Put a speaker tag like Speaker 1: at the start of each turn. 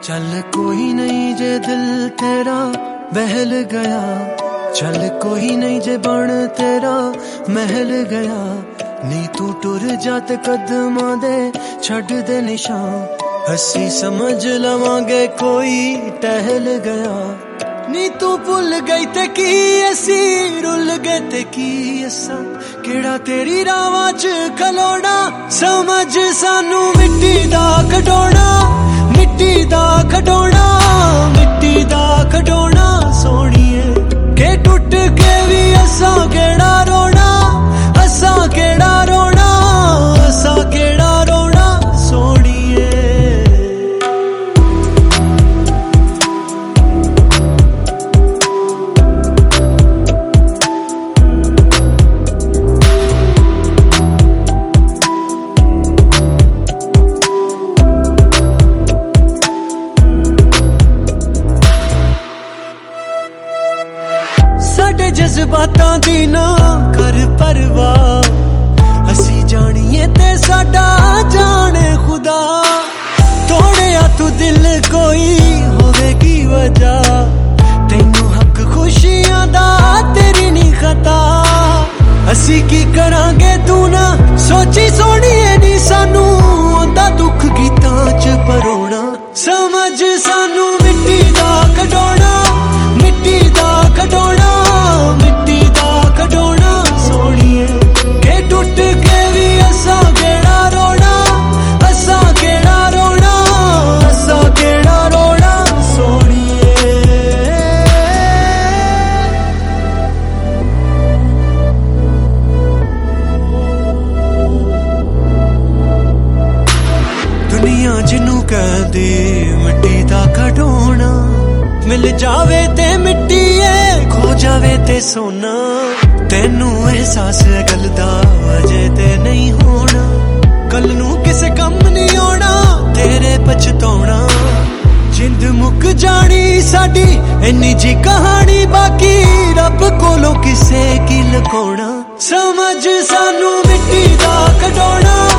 Speaker 1: चल कोई नहीं जे दिल तेरा बहल गया, चल कोई नहीं जे बन तेरा महल गया। नी तू टुर जात कदमां दे छड़ दे निशान, हसी समझ लवांगे कोई टहल गया। नी तू भुल गई ते की असी रुल गए ते की असा, केड़ा तेरी रावां च खलोना। समझ सानू मिट्टी दा खडोना, मिट्टी दा खडोना, मिट्टी दा खडोना सोनिए। के टुट के भी असा केड़ा रोना, असा केड़ा रोना, असा केड़ा रोना सोनिए। साडे जज्बातां दी ना कर परवाह, असी जानिए ते साडा जाने खुदा। तोड़िया तू दिल कोई होवेगी वजह, तैनू हक खुशियां दा तेरी नी खता। असी की करांगे तू ना सोची सोनिए, नी सानू आंदा दुख गीतां च परोना। समझ सानू मिट्टी दा खडोना, मिट्टी दा खडोना, मिट्टी दा खडोना सोनिए। के टुट के भी असा केड़ा रोना, असा केड़ा रोना, असा केड़ा रोना सोनिए। दुनिया जिन्नू कहंदी मिट्टी दा खडोना, मिल जावे ते मिट्टी है, खो जावे ते सोना। तेनू एहसास गल दा अजे ते नहीं होना, कल नू किसे कम नहीं होना तेरे पछताउणा। जिंद मुक जानी साडी इन्नी जी कहानी, बाकी रब कोलों किसे की लुकाउणा। समझ सानू मिट्टी दा खडोना।